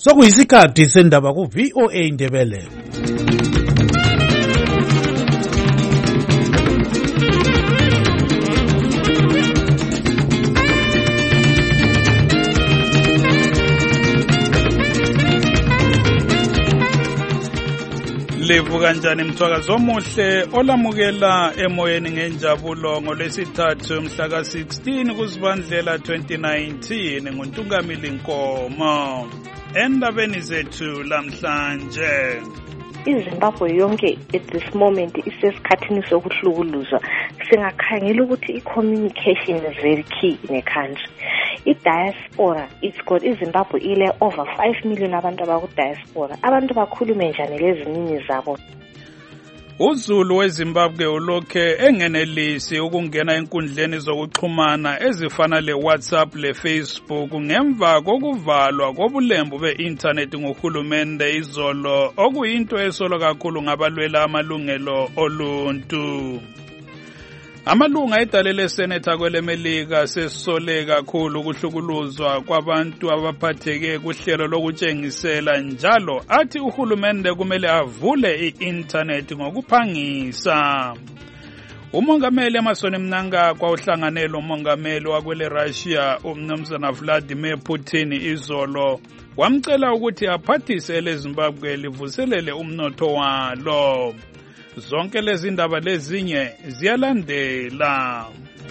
Sokuyisikhathi sendaba ku VOA Indebele. Livu kanjani mthwakazi omuhle olamukela emoyeni ngenjabulo ngolwesithathu mhla ka-16 kuZibandlela 2019 nguNtungamili Nkomo. Endabeni zethu lamhlanje, iZimbabwe yonke at this moment isesikhathini sokuhlukuluzwa. Singakhangela ukuthi i-communication is very key in a country. I-diaspora, it's got iZimbabwe ile over 5 million abantu abaku-diaspora. Abantu bakhulume njani lezinini zabo? uZulu weZimbabwe ulokhe engenelisi ukungena enkundleni zokuxhumana ezifana le-WhatsApp le-Facebook ngemva kokuvalwa kobulembu be-internet nguhulumende izolo, okuyinto esolwa kakhulu ngabalwela amalungelo oluntu. Amalunga edale leSenate kwelemelika sesole kakhulu ukuhlukuluzwa kwabantu abaphatheke kuhlelo lokutshengisela, njalo athi uhulumende kumele avule i-internet ngokuphangisa. Umongameli Emmerson Mnangagwa uhlanganele umongameli wakwele Russia umnumzana Vladimir Putin izolo, wamcela ukuthi aphathise leZimbabwe livuselele umnotho walo. Zonke lezi ndaba lezinye ziyalandela.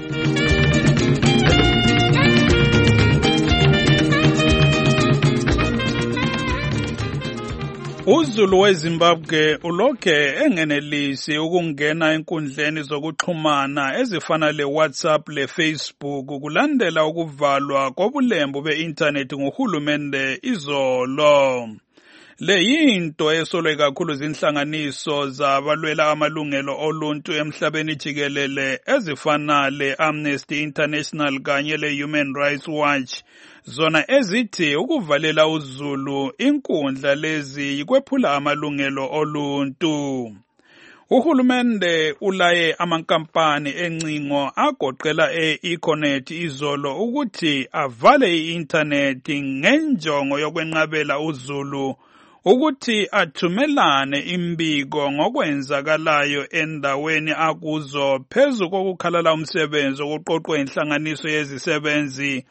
uZulu weZimbabwe ulokhe engenelisi ukungena enkundleni zokuxhumana ezifana le-WhatsApp le-Facebook kulandela ukuvalwa kobulembu be-internet nguhulumende izolo. Le yinto esolwe kakhulu zinhlanganiso zabalwela amalungelo oluntu emhlabeni jikelele ezifana le-Amnesty International kanye le-Human Rights Watch, zona ezithi ukuvalela uZulu inkundla lezi yikwephula amalungelo oluntu. Uhulumende ulaye amankampani encingo agoqela e-Econet izolo ukuthi avale i-internet ngenjongo yokwenqabela uZulu ukuthi athumelane imbiko ngokwenzakalayo endaweni akuzo phezu kokukhalala umsebenzi okuqoqwe inhlanganiso yezisebenzi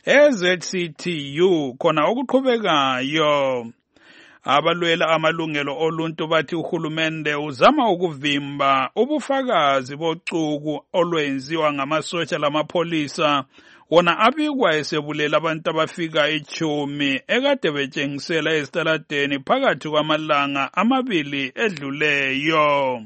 eZCTU khona okuqhubekayo. Abalwela amalungelo oluntu bathi uhulumende uzama ukuvimba ubufakazi bocuku olwenziwa ngamasotsha lamapholisa, wona abikwa esebulela abantu abafika 10 ekade betshengisela ezitaladeni phakathi kwamalanga amabili edluleyo.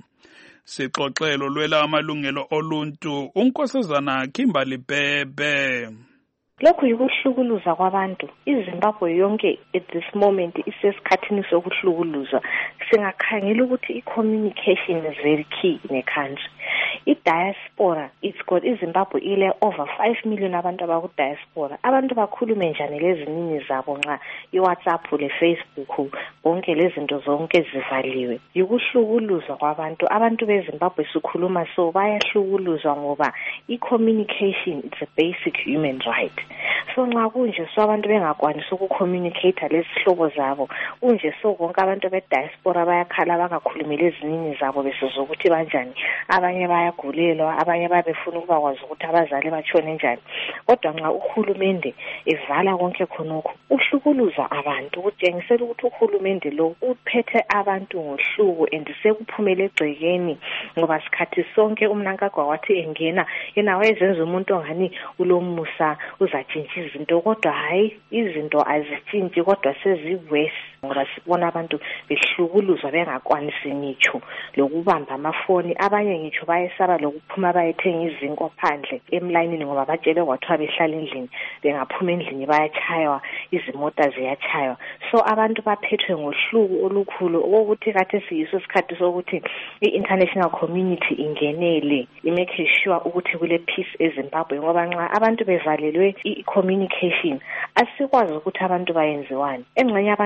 Sixoxelo lwela amalungelo oluntu uNkosazana Kimberly Bebe. Lokhu yikuhlukuluza kwabantu. iZimbabwe yonke at this moment isesikhathini sokuhlukuluzwa. Singakhangela ukuthi i-communication is very key in a country. I-diaspora, it's got iZimbabwe ile over 5 million abantu abaku-diaspora. Abantu bakhulume njani lezinini zabo nxa i-WhatsApp le-Facebook bonke lezinto zonke zivaliwe? Yikuhlukuluzwa kwabantu. Abantu beZimbabwe sikhuluma so bayahlukuluzwa ngoba i-communication it's a basic human right. So nxa kunje so abantu bengakwanisa ukucommunicate lezihlobo zabo, kunje so konke abantu be-diaspora bayakhala bangakhulumeli ezinini zabo besizwa ukuthi banjani, abanye bayagulelwa, abanye babefuna ukuba kwazi ukuthi abazali batshone njani. Kodwa nxa uhulumende evala konke khonokho uhlukuluza abantu, kutshengisela ukuthi uhulumende lo uphethe abantu ngohluku and sekuphumele egcekeni, ngoba sikhathi sonke uMnangagwa wathi engena yena wayezenza umuntu ongani ulomusa uzatshintsha izinto, kodwa hayi izinto azitshintshi kodwa seziwesi, ngoba sibona abantu behlukuluzwa bengakwanisi ngitsho lokubamba amafoni. Abanye ngitsho bayesaba lokuphuma bayethenga izinto phandle emlayinini ngoba batshele kwathiwa behlala endlini, bengaphuma endlini bayachaywa, izimota ziyachaywa. So abantu baphethwe ngohluku olukhulu ukuthi kade siyiso isikhathi sokuthi i-international community ingenele imake sure ukuthi kule peace eZimbabwe, ngoba nxa abantu bevalelwe i-communication asikwazi ukuthi abantu bayenziwani. Engxenye abantu bayachaywa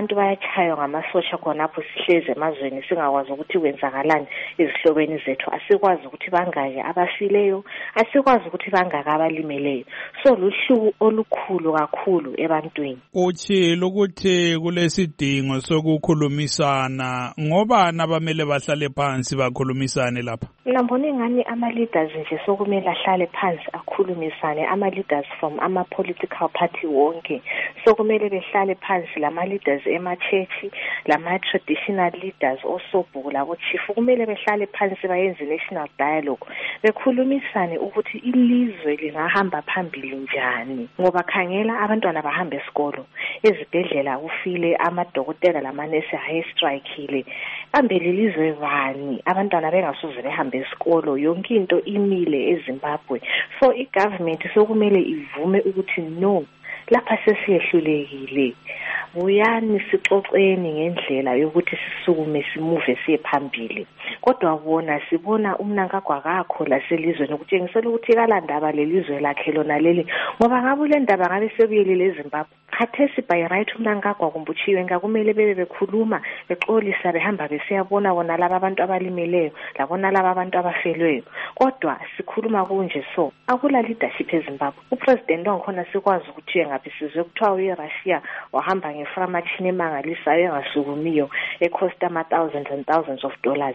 sishaywa ngamasosha khonapho sihleze emazweni singakwazi ukuthi kwenzakalani ezihlobeni zethu, asikwazi ukuthi bangaki abafileyo, asikwazi ukuthi bangaki abalimeleyo. So luhluku olukhulu kakhulu ebantwini. Utshilo ukuthi kulesidingo sokukhulumisana, ngoba nabamele bahlale phansi bakhulumisane lapha? Ngibona ingani ama-leaders nje sokumele ahlale phansi akhulumisane, ama-leaders from ama-political party wonke sokumele behlale phansi, lama-leaders ema-church, lama-traditional leaders, osobhuku labo-chief, kumele behlale phansi bayenze national dialogue, bekhulumisane ukuthi ilizwe lingahamba phambili njani. Ngoba khangela abantwana bahamba esikolo, ezibhedlela kufile amadokotela lamanesi ayi-strikeile, kambe lelizwe bani abantwana bengasoze behambe esikolo? Yonke into imile eZimbabwe. So i-government sokumele ivume ukuthi no, lapha sesiyehlulekile, buyani sixoxeni ngendlela yokuthi sisukume simuve siye phambili. Kodwa bona sibona umnankagwa kakho laselizweni ukutshengisela ukuthi kalandaba lelizwe lakhe lona leli, ngoba ngabe le ndaba ngabe sebuyelile eZimbabwe. Khathesi by right umnankagwa kumbutshiwe ngakumele bebe bekhuluma bexolisa behamba besiyabona bona laba abantu abalimeleyo labona laba abantu abafelweyo. Kodwa sikhuluma kunje, so akula leadership eZimbabwe. Upresident wankhona sikwazi ukuthi ngaphi sizwe kuthiwa uRussia wahamba ngeframachine emangalisayo engasukumiyo ecost ama-thousands and thousands of dollars.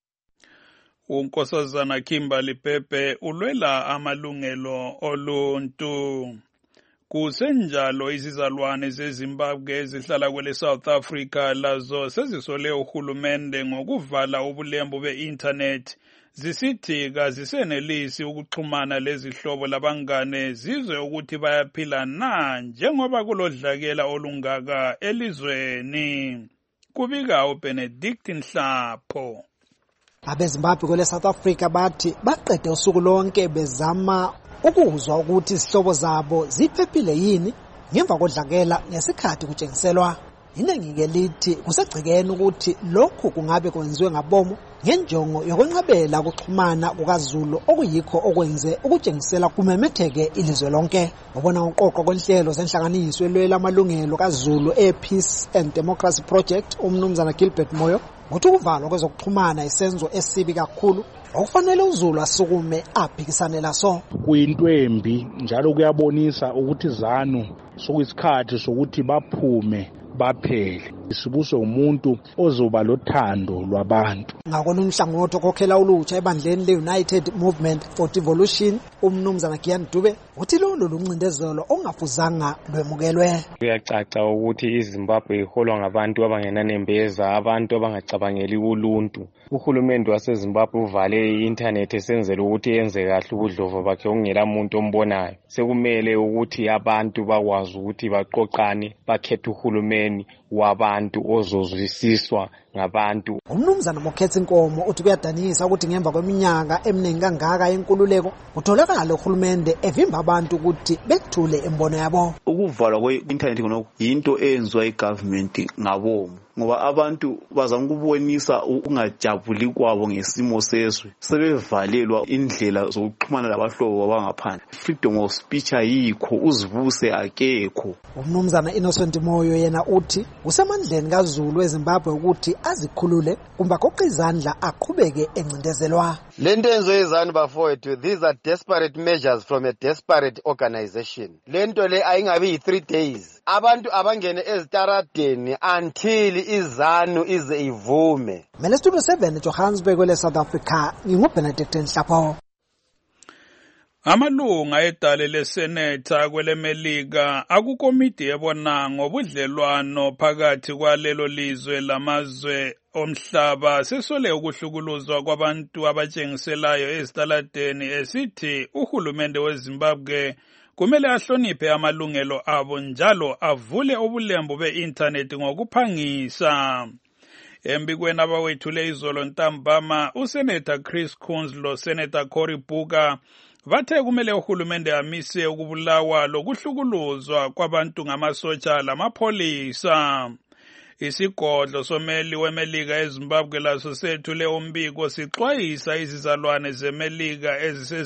uNkosazana Kimberly Pepe ulwela amalungelo oluntu. Kusenjalo izizalwane zeZimbabwe ezihlala kwele South Africa lazo sezisole uhulumende ngokuvala ubulembu be-internet, zisithi kazisenelisi ukuxhumana lezihlobo labangane zizwe ukuthi bayaphila na njengoba kulodlakela olungaka elizweni. Kubika uBenedict Nhlapho. AbeZimbabwe kwele South Africa bathi baqede usuku lonke bezama ukuzwa ukuthi izihlobo zabo ziphephile yini ngemva kodlakela ngesikhathi kutshengiselwa. Iningi lithi kusegcekeni ukuthi lokhu kungabe kwenziwe ngabomo ngenjongo yokwenqabela ukuxhumana kukaZulu okuyikho okwenze ukutshengisela kumemetheke ilizwe lonke. Ubona uqoqo kwenhlelo zenhlanganiso elwela amalungelo kaZulu ePeace and Democracy Project umnumzana Gilbert Moyo ukuthi ukuvalwa kwezokuxhumana isenzo esibi kakhulu okufanele uZulu asukume abhekisane laso. Kuyinto embi njalo kuyabonisa ukuthi ZANU sokuyisikhathi sokuthi baphume baphele sibuswe umuntu ozoba lothando lwabantu. Ngakona umhlangothi okhokhela ulutsha ebandleni le-United Movement for Devolution umnumzana Giyan Dube uthi lolu luncindezelo ongafuzanga lwemukelwe. Kuyacaca ukuthi iZimbabwe iholwa ngabantu abangenanembeza, abantu abangacabangeli uluntu. Uhulumende waseZimbabwe uvale i-internet esenzela ukuthi yenze kahle ubudlova bakhe ongela muntu ombonayo. Sekumele ukuthi abantu bakwazi ukuthi baqoqane bakhethe uhulumeni wabantu ozozwisiswa ngabantu. Umnumzana Mokhethi Nkomo uthi kuyadanisa ukuthi ngemva kweminyaka eminingi kangaka yenkululeko kutholakala uhulumende evimba abantu ukuthi bethule imbono yabo. Ukuvalwa kwe-internet khona yinto eyenziwa igovernment ngabomu, ngoba abantu bazama ukubonisa ukungajabuli kwabo ngesimo sezwe, sebevalelwa indlela zokuxhumana labahlobo abangaphandle. Freedom of speech ayikho, uzivuse akekho. Umnumzana Innocent Moyo yena uthi usemandleni kaZulu eZimbabwe ukuthi azikhulule kumba goqa izandla aqhubeke encindezelwa. Lento enziwe izanu bafowethu, these are desperate measures from a desperate organization. Lento le ayingabi yi-3 days. Abantu abangene ezitaradeni until izanu ize ivume. Mele Studio 7 Johannesburg kwele South Africa nginguBenedict Nhlapho. Amalunga edale leseneta kwele Melika akukomiti ebona ngobudlelwano phakathi kwalelo lizwe lamazwe omhlaba sesole ukuhlukuluzwa kwabantu abatshengiselayo ezitaladeni esithi uhulumende weZimbabwe kumele ahloniphe amalungelo abo njalo avule ubulembu be-internet ngokuphangisa. Embikweni abawethule izolo ntambama uSenator Chris Coons lo Senator Cory Booker bathe kumele uhulumende amise ukubulawa lokuhlukuluzwa kwabantu ngamasotsha lamapholisa. Isigodlo someli weMelika eZimbabwe laso sethule umbiko sixwayisa izizalwane zeMelika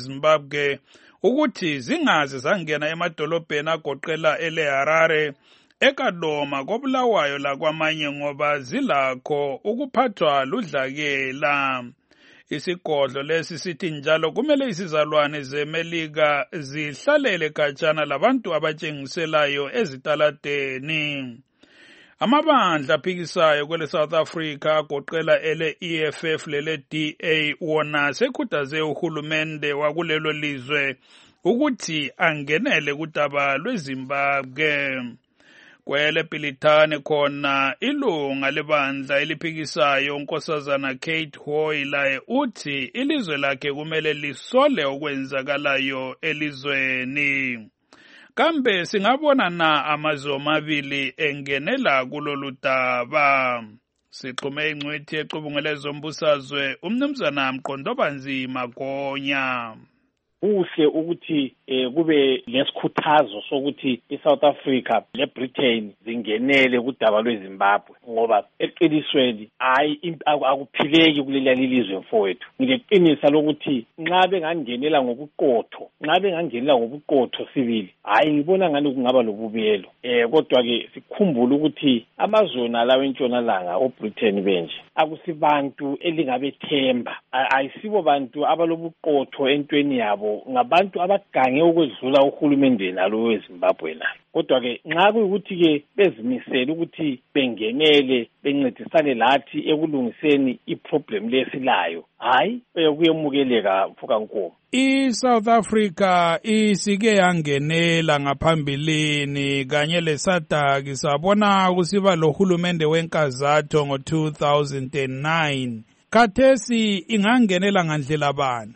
eziseZimbabwe ukuthi zingaze zangena emadolobheni agoqela ele Harare eKadoma koBulawayo lakwamanye ngoba zilakho ukuphathwa ludlakela. Isigodlo lesi sithi njalo kumele izizalwane zeMelika zihlalele khatshana labantu abatshengiselayo ezitaladeni. Amabandla aphikisayo kwele South Africa agoqela ele EFF lele DA wona sekhuthaze uhulumende wakulelo lizwe ukuthi angenele kudaba lweZimbabwe. Kwele Pilitane khona ilunga lebandla eliphikisayo unkosazana Kate Hoy laye uthi ilizwe lakhe kumele lisole okwenzakalayo elizweni. Kambe singabona na amazwe amabili engenela kulolu daba. Sixhume ingcwethi exubungele zombusazwe umnumzana Mqondobanzi Magonya. Kuhle ukuthi kube lesikhuthazo sokuthi iSouth Africa leBritain zingenele kudaba lweZimbabwe ngoba eqinisweni akuphileki kuleli lizwe mfowethu. Ngileqinisa lokuthi nxa bengangenela ngobuqotho sibili ngibona ngani kungaba lobubelo. Kodwa ke sikhumbule ukuthi amazona lawo entshonalanga oBritain benje akusibantu elingabethemba, ayisibo bantu abalobuqotho entweni yabo, ngabantu abagange ukwedlula uhulumende nalo weZimbabwe nayo. Kodwa ke nxa kuyikuthi ke bezimisela ukuthi bengenele bencedisane lathi ekulungiseni iproblem lesilayo, kuyemukeleka mfuka nkomo. iSouth Africa isike yangenela ngaphambilini kanye leSADC sabona kusiba lohulumende wenkazatho ngo-2009. Khathesi ingangenela ngandlela bani?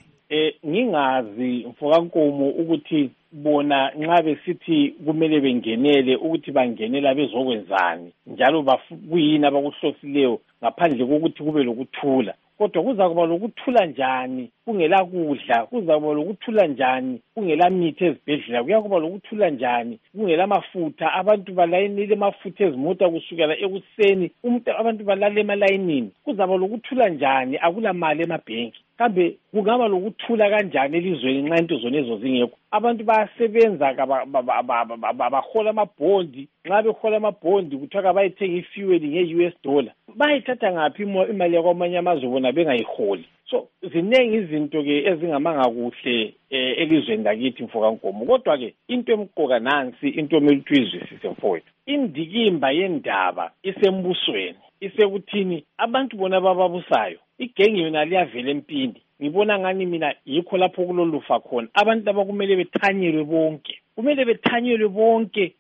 Ngingazi mfoka nkomo ukuthi bona nxa besithi kumele bengenele ukuthi bangenela bezokwenzani njalo kuyini abakuhlosileyo ngaphandle kokuthi kube lokuthula. Kodwa kuza kuba lokuthula njani kungela kudla, kuza kuba lokuthula njani kungela mithi ezibhedlela, kuyakuba lokuthula njani kungela mafutha, abantu balayinile amafutha ezimota kusukela ekuseni abantu balala emalayinini, kuzaba lokuthula njani akula mali emabhenki. Kambe kungaba lokuthula kanjani elizweni nxa into zonezo zingekho? Abantu bayasebenza bahola amabhondi, nxa behola amabhondi kuthiwa bayithenga ifuel nge-$, bayithatha ngaphi imali yakwamanye amazwe bona bengayiholi? So ziningi izinto ke ezingamanga kuhle elizweni lakithi mfoka nkomo. Kodwa ke into emqoka nansi, into omele uyizwisise mfowethu, indikimba yendaba isembusweni, isekuthini abantu bona bababusayo igenge yona liyavela empini. Ngibona ngani mina yikho lapho kulolufa khona. Abantu abakumele bethanyelwe bonke, kumele bethanyelwe bonke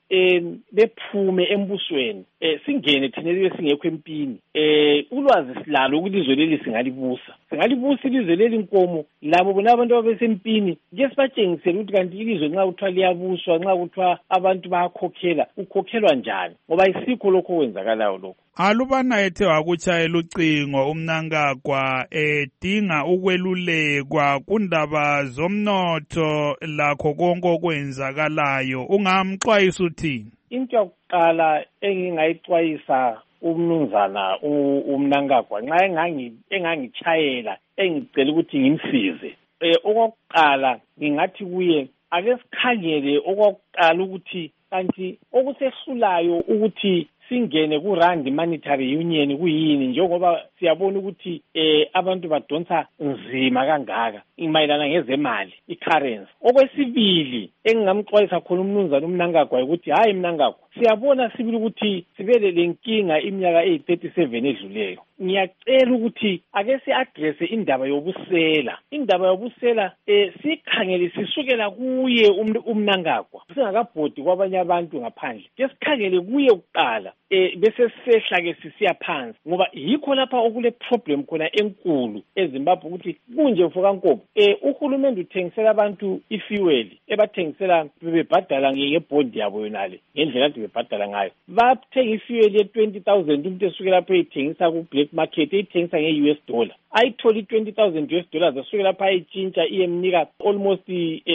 bephume embusweni. Singene thina libe singekho empini. Ulwazi silalo ukuthi izwe leli singalibusa ilizwe leli nkomo. Labo bona abantu ababesempini ke sibatshengisele ukuthi kanti ilizwe nxa kuthiwa liyabuswa, nxa kuthiwa abantu bayakhokhela, ukhokhelwa njani? Ngoba isikho lokho kwenzakalayo lokho. Alubana ethe wakutshayela ucingo uMnangagwa edinga ukwelulekwa kundaba zomnotho lakho konke okwenzakalayo, ungamxwayisa uthini? Into yokuqala engingayixwayisa umnumzana uMnangagwa nxa engangitshayela engicela ukuthi ngimsize, okokuqala ngingathi kuye ake sikhangele okokuqala ukuthi kanti okusehlulayo ukuthi singene ku-Rand Monetary Union kuyini, njengoba siyabona ukuthi abantu badonsa nzima kangaka imayelana ngezemali, i-currency. Okwesibili engingamxwayisa khona umnumzana uMnangagwa ukuthi hayi Mnangagwa, siyabona sibili ukuthi sibele lenkinga iminyaka eyi-37 edluleyo. Ngiyacela ukuthi ake si-addresse indaba yobusela. Indaba yobusela sikhangele sisukela kuye uMnangagwa, singakabhodi kwabanye abantu ngaphandle. Ke sikhangele kuye kuqala bese sehla-ke sisiya phansi, ngoba yikho lapha okule problem khona enkulu eZimbabwe ukuthi kunje mfoka nkomo. Uhulumende uthengisela abantu ifuel, ebathengisela bebebhadala ngebhondi yabo yonale ngendlela kade bebhadala ngayo. Bathenga ifuel ye-$20,000 umuntu esuke lapho eyithengisa ku-black market, eyithengisa nge-$, ayitholi $20,000 esuke lapho ayitshintsha iyemnika almost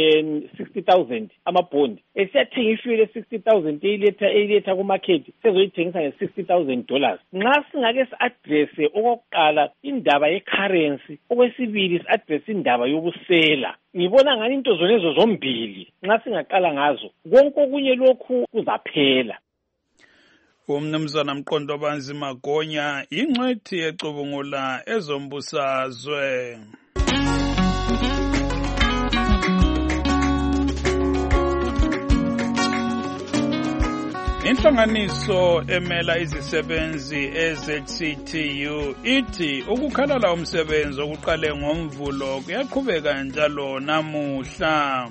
60,000 amabhondi. Esiyathenga ifuel ye-60,000 eyiletha ku-market sezoyithengisa nge-$60,000. Nxa singake si-addresse okokuqala indaba ye-currency, okwesibili si-addresse indaba yobusela, ngibona ngani into zonezo zombili nxa singaqala ngazo konke okunye lokhu kuzaphela. Umnumzana Mqondobanzi Magonya ingcwethi ecubungula ezombusazwe. Inhlanganiso emela izisebenzi eZCTU ithi ukukhalala umsebenzi okuqale ngoMvulo kuyaqhubeka njalo namuhla.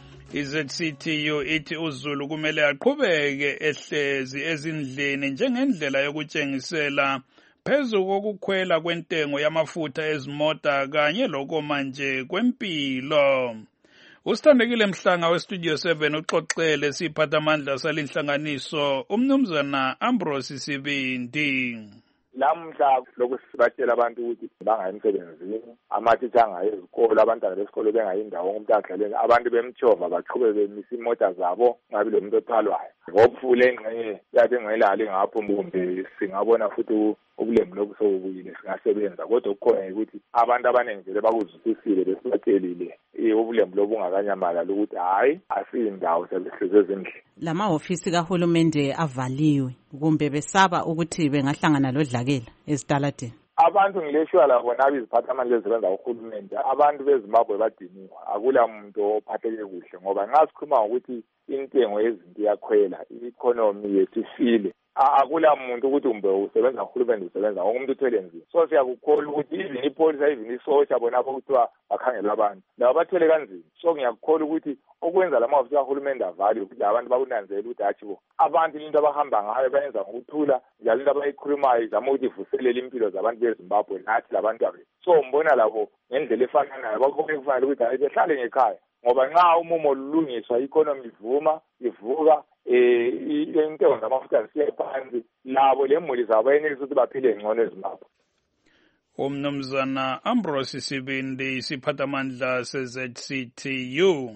iZCTU ithi uZulu kumele aqhubeke ehlezi ezindlini njengendlela yokutshengisela phezu kokukhwela kwentengo yamafutha ezimota kanye lokomanje kwempilo. Usithandekile Mhlanga weStudio 7 uxoxele siphathamandla salinhlanganiso umnumzana Ambrose Sibindi. Lamhla lokusibatshela abantu ukuthi bangayi emsebenzini, amatitsha angayi ezikolo, abantwana besikolo bengayi indawo umuntu adlaleni, abantu bemtshova baqhubeke bemisa imota zabo ngabe lo muntu othwalwayo. Ngokufule engxenye yabe ngayilali ngapho kumbe singabona futhi ubulembu lobu sobuyile singasebenza, kodwa ukukhona ukuthi abantu abaningi vele bakuzwisisile besibatshelile ubulembu lobu ungakanyamala ukuthi hayi asiyindawo sebehleze ezindlini. Lamahofisi kahulumende avaliwe kumbe besaba ukuthi bengahlangana lodlakela ezitaladeni. Abantu ngileshwa labo nabi iziphathamandla ezisebenza uhulumende, abantu beZimbabwe badiniwa, akula muntu ophatheke kuhle ngoba nxa sikhuluma ukuthi intengo yezinto iyakhwela, i-economy yethu ifile, akula muntu ukuthi umbe usebenza uhulumende usebenza umuntu uthwele nzima. So siyakukholwa ukuthi even ipolisa even isotsha bona kuthiwa bakhangela abantu labo bathwele kanzima. So ngiyakukholwa ukuthi okwenza lamahofisi kahulumende avale ukuthi abantu bakunanzela ukuthi hatshi bo abantu into abahamba ngayo bayenza ngokuthula, njalo into abayikhulumayo izama ukuthi ivuselele impilo zabantu beZimbabwe nathi labantu abethu. So mbona labo ngendlela efanayo bakubona kufanele ukuthi hayi behlale ngekhaya ngoba nxa umumo lulungiswa i-economy ivuka intengo zamafutha zisiya phansi, labo lemuli zabo yenelisa ukuthi baphile ngcono eZimbabwe. Umnumzana Ambrose Sibindi isiphathamandla seZCTU.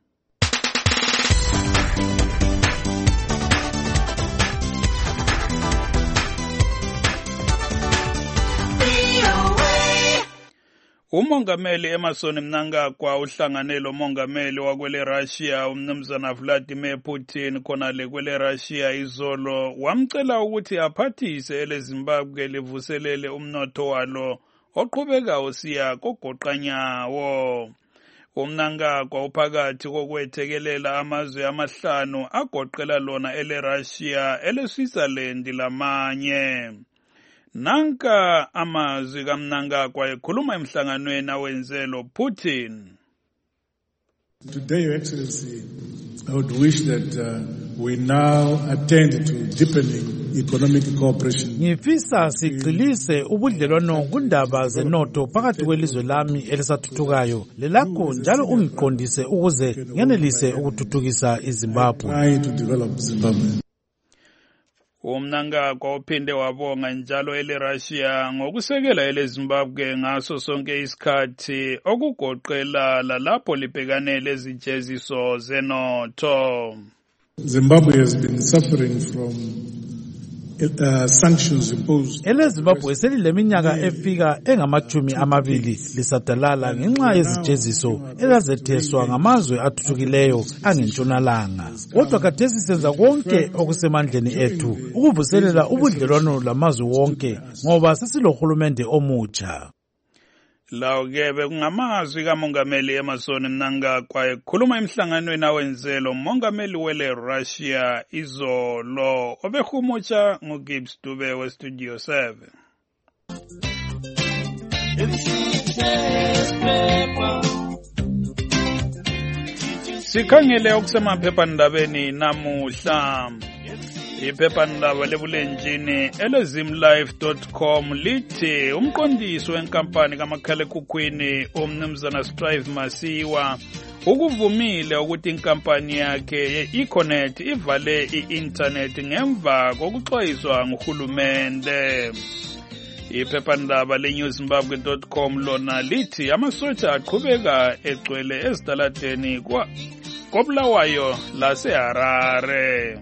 Umongameli Emmerson Mnangagwa uhlangane lomongameli wakwele Russia umnumzana Vladimir Putin khonale kwele Russia izolo, wamcela ukuthi aphathise eleZimbabwe livuselele umnotho walo oqhubeka usiya kogoqanyawo. Umnangagwa uphakathi kokwethekelela amazwe amahlanu agoqela lona ele Russia, ele Switzerland lamanye. Nanka amazwi kaMnangagwa ekhuluma emhlanganweni awenzelo Putin. Today, Your Excellency, I would wish that we now attend to deepening economic cooperation. Ngifisa sigxilise ubudlelwano kundaba zenotho phakathi kwelizwe lami elisathuthukayo lelakho, njalo ungiqondise ukuze ngenelise ukuthuthukisa iZimbabwe. Try to develop Zimbabwe. Umnangagwa uphinde wabonga njalo ele Russia ngokusekela ele Zimbabwe ngaso sonke isikhathi okugoqela lalapho libhekane lezijeziso zenotho. Zimbabwe has been suffering from sanctions imposed. Ele Zimbabwe selileminyaka efika engama-20 lisadalala ngenxa yezijeziso ezazetheswa ngamazwe athuthukileyo angentshonalanga. Kodwa khathesi senza konke okusemandleni ethu ukuvuselela ubudlelwano lamazwe wonke ngoba sesilohulumende omutsha. Lawo-ke bekungamazwi kamongameli Emmerson Mnangagwa ekhuluma emhlanganweni awenzelo umongameli wele Russia izolo, obehumutsha nguGibbs Dube weStudio 7. Sikhangele okusemaphephandabeni namuhla. Iphephandaba lebulenjini elezimlife.com lithi umqondisi wenkampani kamakhalekhukhwini umnumzana Strive Masiwa ukuvumile ukuthi inkampani yakhe ye-Econet ivale i-internet ngemva kokuxwayiswa nguhulumende. Iphephandaba leNewZimbabwe.com lona lithi amasotsha aqhubeka egcwele ezitaladeni koBulawayo laseHarare.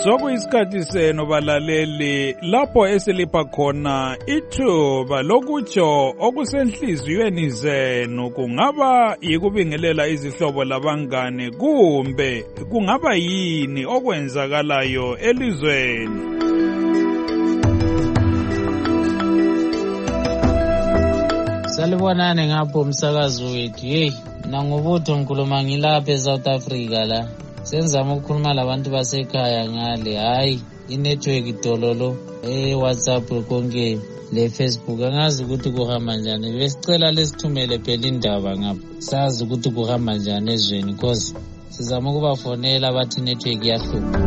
sokuyisikhathi senu balaleli lapho esilipha khona ithuba lokutsho okusenhliziyweni zenu, kungaba yikubingelela izihlobo labangane kumbe kungaba yini okwenzakalayo elizweni. Salibonani ngapho umsakazi wethu. Hey, nangubutho ngikhuluma ngilapha eSouth Africa la. Senzama ukukhuluma labantu basekhaya ngale, hayi inetwork dololo WhatsApp konke le Facebook angazi ukuthi kuhamba njani. Besicela lesithumele phela indaba ngapha, sazi ukuthi kuhamba njani ezweni because sizama ukubafonela bathi network yahlupha.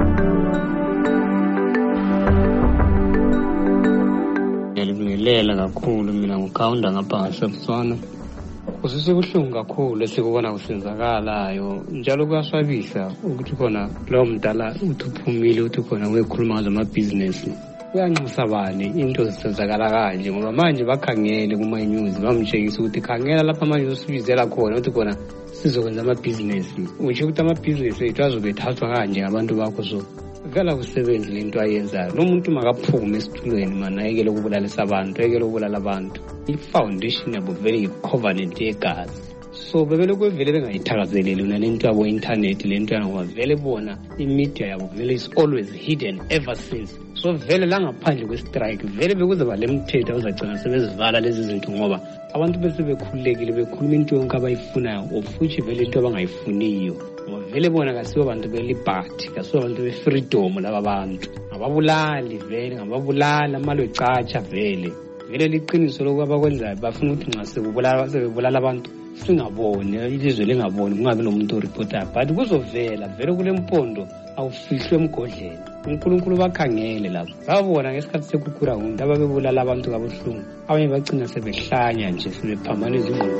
Ngiyalibingelela kakhulu mina ngukhaunda ngapha ngaseBotswana. Kusikubuhlungu kakhulu esikubona kusenzakalayo, njalo kuyaswabisa ukuthi khona lo mdala uthi uphumile uthi khona uyekhuluma ngezamabhizinesi. Kuyanxusa bani into zisenzakala kanje ngoba manje bakhangele kuma-news bamtshengisa ukuthi khangela lapha manje usibizela khona uthi khona sizokwenza amabhizinesi. Utsho ukuthi amabhizinesi ethu azobe ethathwa kanje ngabantu bakho, so vela kusebenzi lento ayenzayo. Lo muntu makaphume esithulweni mana, ayekele ukubulalisa abantu, ayekele ukubulala abantu. I-foundation yabo vele yi-covenant yegazi, so bevele kwevele bengayithakazeleli una lento yabo internet, lento yangoba vele bona i-media yabo vele is always hidden ever since. So vele la ngaphandle kwe-strike vele bekuzoba le mthetho uzagcina sebezivala lezi zinto ngoba abantu bese bekhululekile bekhuluma into yonke abayifunayo ofuthi vele into abangayifuniyo. Vele bona kasibo bantu be-liberty, kasibo bantu be-freedom laba bantu. Ngababulali vele, ngababulala amalwe catsha vele. Vele liqiniso lokuba abakwenzayo bafuna ukuthi nxa sebebulala abantu singaboni, ilizwe lingaboni, kungabi nomuntu oripotayo. But kuzovela vele kule mpondo awufihlwe emgodleni. uNkulunkulu bakhangele lapho. Babona ngesikhathi sekukura umuntu ababebulala abantu kabuhlungu. Abanye bagcina sebehlanya nje sebephambana izingqondo.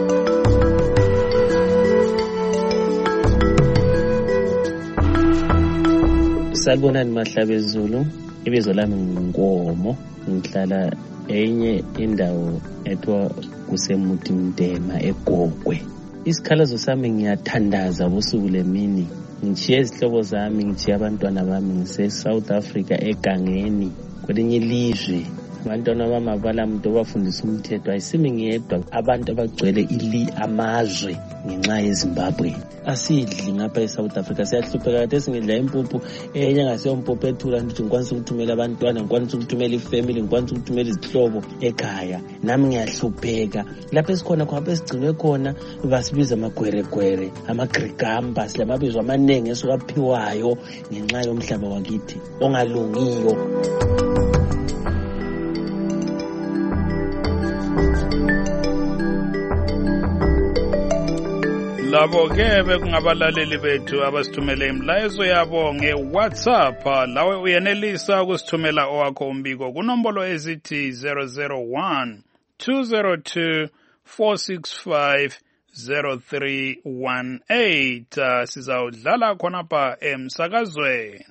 Salibonani Mahlabezulu, ibizo lami nguNkomo, ngihlala enye indawo ethiwa kuseMutimdema eGogwe. Isikhalazo sami ngiyathandaza ubusuku lemini. Ngichiye izihlobo zami, ngichiye abantwana bami ngise-South Africa egangeni kwelinye ilizwe. Abantwana bami abalamntu obafundisa umthetho, ayisimi ngedwa abantu abagcwele amazwe ngenxa yeZimbabwe. Asidli ngapha eSouth Africa, siyahlupheka kade singidla impuphu enye ngasiyo mpuphu ethula ngithi ngikwanisa ukuthumela abantwana, ngikwanisa ukuthumela ifamily, ngikwanisa ukuthumela izihlobo ekhaya. Nami ngiyahlupheka lapho esikhona khona, lapho esigcinwe khona basibiza amagweregwere, amagregamba, silamabizo amaningi esukaphiwayo ngenxa yomhlaba wakithi ongalungiyo. Labo-ke bekungabalaleli bethu abasithumele imlayezo yabo nge-WhatsApp. Lawe uyenelisa ukusithumela owakho umbiko kunombolo ezithi 001-202-465-0318. Sizawudlala khonapha emsakazweni.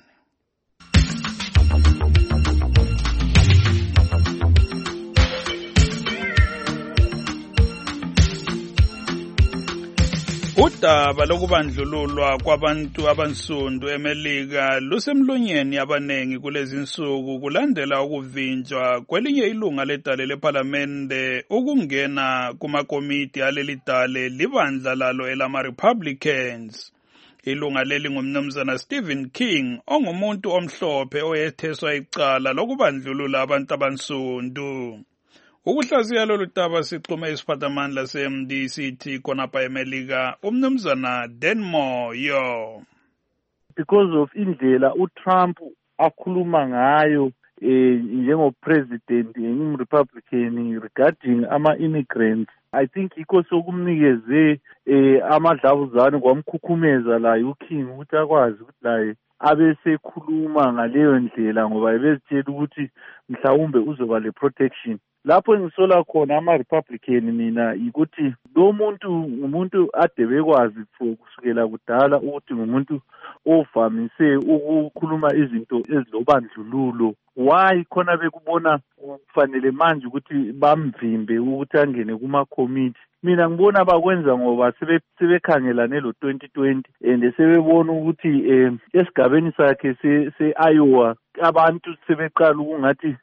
Udaba lokubandlululwa kwabantu abansundu eMelika lusemlonyeni abanengi kulezi insuku kulandela ukuvinjwa kwelinye ilunga ledale lePhalamende ukungena kumakomiti aleli dale libandla lalo elama-Republicans. Ilunga leli ngumnumzana Stephen King, ongumuntu omhlophe oyetheswa icala lokubandlulula abantu abansundu. Ukuhlaziya lolu daba sixhume isiphathamandla se-MDCT khonapha eMelika, umnumzana Denmore yo. Because of indlela uTrump akhuluma ngayo njengopresident engumRepublican regarding ama-immigrants, I think yikho sokumnikeze amadlavuzane kwamkhukhumeza laye uKing ukuthi akwazi ukuthi laye abesekhuluma ngaleyo ndlela ngoba ebezitshela ukuthi mhlawumbe uzoba le-protection. Lapho engisola khona ama-Republican mina yikuthi lo muntu ngumuntu ade bekwazi kusukela kudala ukuthi ngumuntu ovamise ukukhuluma izinto ezilobandlululo. Why khona bekubona kufanele manje ukuthi bamvimbe ukuthi angene kuma-committee? mina ngibona bakwenza ngoba sebekhangelane lo 2020 and sebebona ukuthi esigabeni sakhe se-Iowa abantu sebeqala ukungathi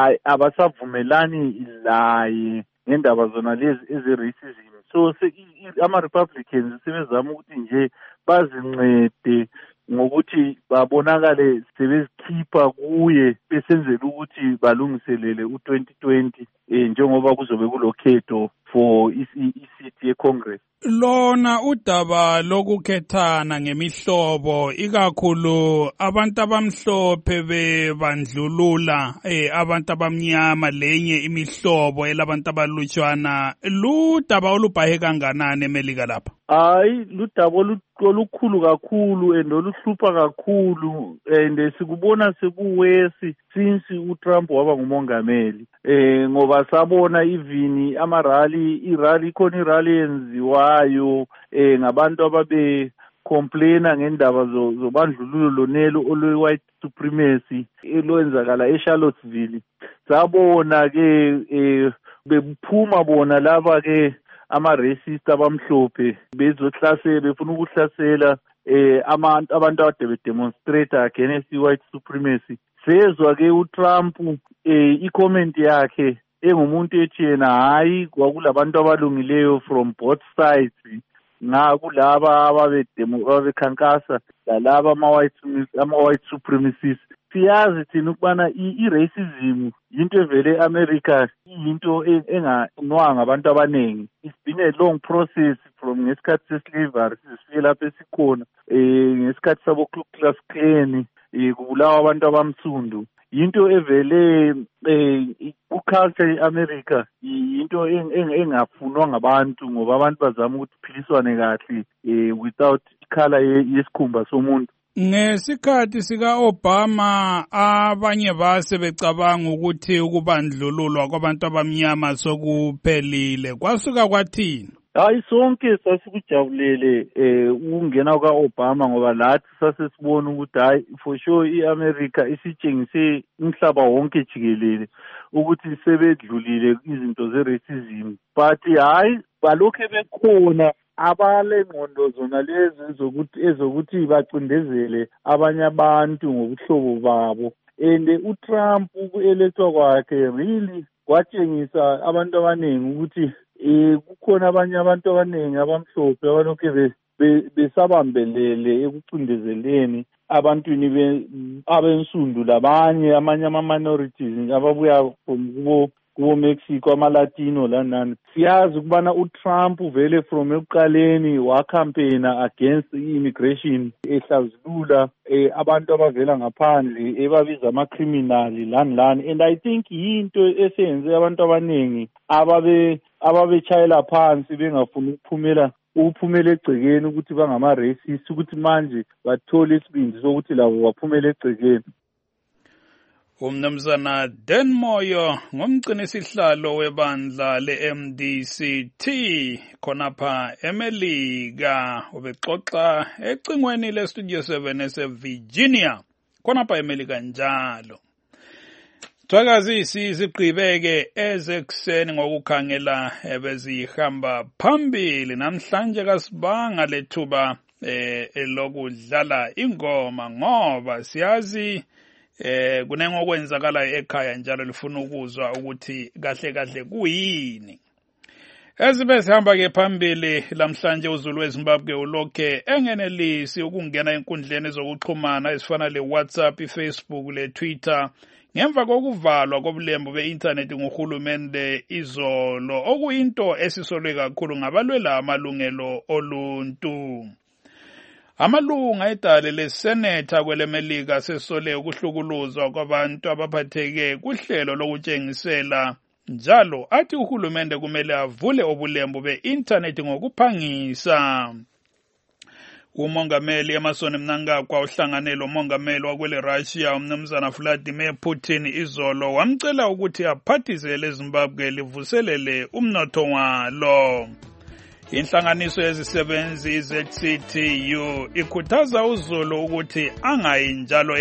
abasavumelani laye ngendaba zona lezi eze-racism. So ama-Republicans sebezama ukuthi nje bazincede ngokuthi babonakale sebezikhipha kuye besenzela ukuthi balungiselele u-2020 njengoba kuzobe kulokhetho for isithi ye-Congress. Lona udaba lokukhethana ngemihlobo ikakhulu abantu abamhlophe bebandlulula abantu abamnyama lenye imihlobo elabantu abalutshwana ludaba olubhahe kanganani eMelika lapha? Hayi, ludaba olukhulu kakhulu and oluhlupha kakhulu and sikubona sekuwesi since uTrump waba ngumongameli ngoba sabona even ikhona irally yenziwayo ngabantu ababe complaina ngendaba zobandlululo lonelo olwe-white supremacy elwenzakala eCharlottesville. Sabona ke bephuma bona laba ke ama-racist abamhlophe bezohlasela befuna ukuhlasela abantu ade bedemonstrate against i-white supremacy. Sezwa ke uTrump i-comment yakhe engumuntu ethi yena hayi kwakulabantu abalungileyo from both sides kulaba ababekhankasa lalaba ama-white supremacists. Siyazi thina ukubana i-racism yinto evele e-America yinto enganwanga abantu abaningi. It's been a long process from ngesikhathi se-slavery sifike lapho esikhona ngesikhathi sabo-Ku Klux Klan kubulawa abantu abamsundu. Yinto evele ku-culture ye-America yinto engafunwa ngabantu ngoba abantu bazama ukuthi kuphiliswane kahle without ikhala yesikhumba somuntu. Ngesikhathi sika-Obama abanye base becabanga ukuthi ukubandlululwa kwabantu abamnyama sokuphelile. Kwasuka kwathini? Hayi, sonke sasikujabulele ukungena kwa-Obama ngoba lathi sasesibona ukuthi hayi for sure i-America isitshengise umhlaba wonke jikelele ukuthi sebedlulile izinto ze-racism. But hayi balokhe bekhona abalengqondo zona lezi ezokuthi bacindezele abanye abantu ngobuhlobo babo. And uTrump uku-elethwa kwakhe really kwatshengisa abantu abaningi ukuthi kukhona abanye abantu abaningi abamhlophe abalokhe besabambelele ekucindezeleni abantwini abensundu labanye amanye ama-minorities ababuya kubo-Mexico, ama-Latino lanani. Siyazi ukubana uTrump vele from ekuqaleni wakhampena against i-immigration ehlazulula abantu abavela ngaphandle ebabiza ama-criminal lani. And I think yinto eseyenze abantu abaningi ababetshayela phansi bengafuni ukuphumela egcekeni ukuthi bangama-racist ukuthi manje bathole isibindi sokuthi labo baphumele egcekeni. Umnumzana Dan Moyo ngumgcinisihlalo webandla le-MDCT khonapha eMelika ubexoxa ecingweni le-Studio 7 ese-Virginia khonapha eMelika njalo. Thwakazi sigqibeke ezekuseni ngokukhangela ebezihamba phambili namhlanje kasibanga lethuba lokudlala ingoma ngoba siyazi kunengokwenzakala ekhaya njalo lifuna ukuzwa ukuthi kahle kuyini. Ezibe sihamba ke phambili lamhlanje uZulu weZimbabwe ulokhe engenelisi ukungena enkundleni zokuxhumana ezifana le-WhatsApp, i-Facebook, le-Twitter ngemva kokuvalwa kobulembu be-internet nguhulumende izolo okuyinto esisolwe kakhulu ngabalwela amalungelo oluntu. Amalunga edale lesenetha kweleMelika sesole ukuhlukuluzwa kwabantu abaphatheke kuhlelo lokutshengisela njalo athi uhulumende kumele avule obulembu be-internet ngokuphangisa. Umongameli Emmerson Mnangagwa uhlangane lomongameli wakwele Russia umnumzana Vladimir Putin izolo wamcela ukuthi aphathise leZimbabwe livuselele umnotho walo. Inhlanganiso yezisebenzi ZCTU ikhuthaza uZulu ukuthi angayi njalo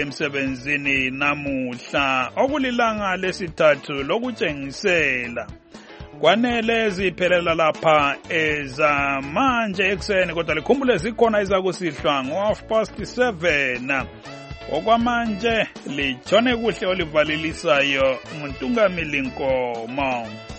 emsebenzini namuhla okulilanga lesithathu lokutshengisela. kwanele ziphelela lapha ezamanje ekuseni, kodwa likhumbule zikhona izakusihlwa ngo-7:30. Okwamanje litshone kuhle olivalelisayo nguNtungamili Nkomo.